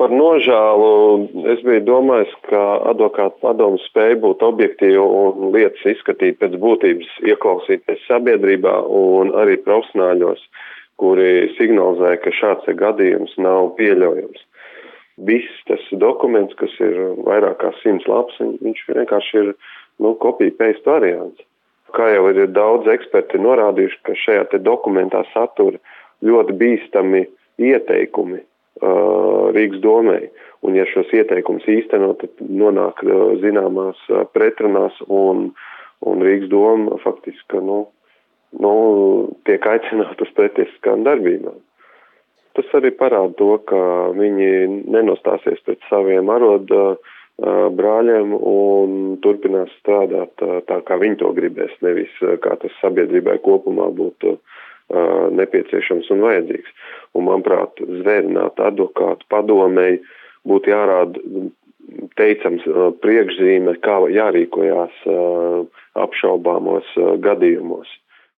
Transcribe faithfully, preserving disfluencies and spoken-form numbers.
Par nožēlu es biju domājis, ka advokātu padomu spēja būt objektīva un lietas izskatīt pēc būtības, ieklausīties sabiedrībā un arī profesionāļos, kuri signalizēja, ka šāds gadījums nav pieļaujams. Viss tas dokuments, kas ir vairāk kā simts lapas, viņš vienkārši ir nu, copy-paste variants. Kā jau ir daudz eksperti norādījuši, ka šajā te dokumentā satura ļoti bīstami ieteikumi Rīgas domei. Un ja šos ieteikumus īstenot, tad nonāk zināmās pretrunās un, un Rīgas doma faktiski nu, nu, tiek aicināta uz pretiesiskām darbībām. Tas arī parāda to, ka viņi nenostāsies pret saviem arodu brāļiem un turpinās strādāt tā, kā viņi to gribēs, nevis kā tas sabiedrībai kopumā būtu nepieciešams un vajadzīgs. Un, manuprāt, zvērināt advokātu padomei būtu jārāda teicams priekšzīme, kā jārīkojās apšaubāmos gadījumos.